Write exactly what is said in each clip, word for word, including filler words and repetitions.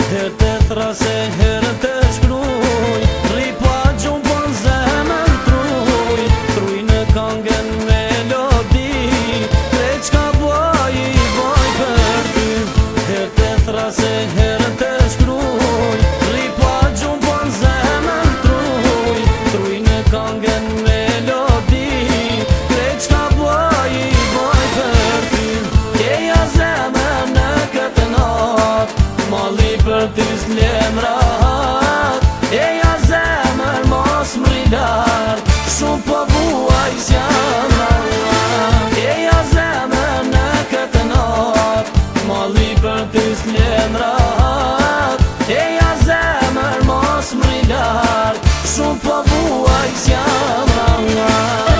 Herë të thrase, herë të shkruj, rri pa gjumë po në zemën truj, truj në kangën melodi, krejt qka boj i boj për ty. Herë të thrase, herë të shkruj, rri pa gjumë po në zemën truj, truj në kangën melodi, krejt qka boj i boj për ty. Eja zemën në këtë natë, mali për ty s'lem rahat, eja zemër mos m'ri lart, shumë po buaj s'jam rahat. Eja zemër në këtë natë, mali për ty s'lem rahat, eja zemër mos m'ri lart, shumë po buaj s'jam rahat.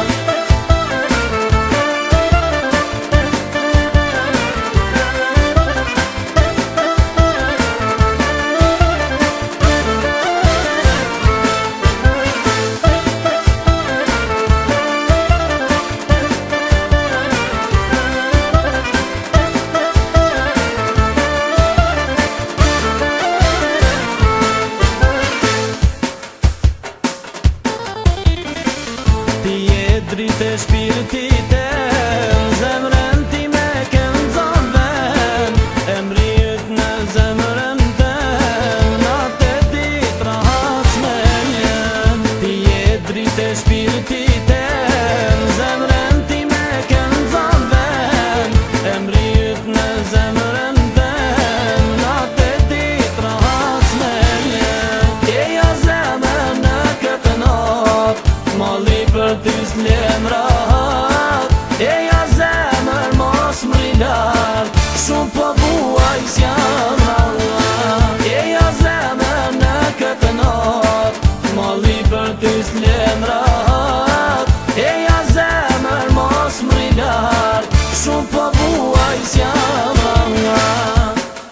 Dritë e shpirtit e zemrën ti me kënë zonë ven, e mrijët në zemrën ten, natë e dit rahat me njen. Ti je dritë e shpirtit e zemrën ti me kënë zonë ven, e mrijët në zemrën ten, natë e dit rahat me njen. Eja zemrën në këtë natë, mali për ty s'lem rahat, eja zemër mos m'ri lart, shumë po buaj s'jam rahat. Eja zemër në këtë natë, mali për ty s'lem rahat, eja zemër mos m'ri lart, shumë po buaj s'jam rahat.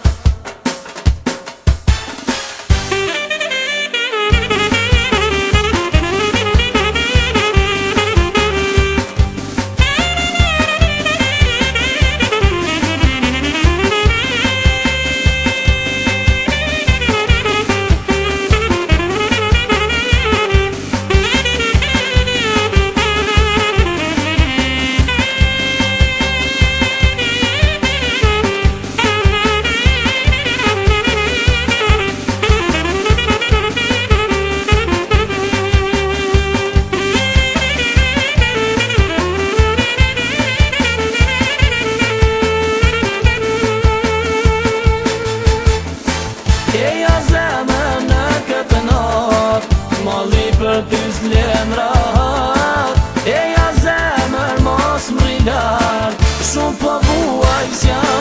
Eja zemër në këtë natë, mali për ty s'lem rahat, eja zemër mos m'ri lart, shumë po buaj s'jam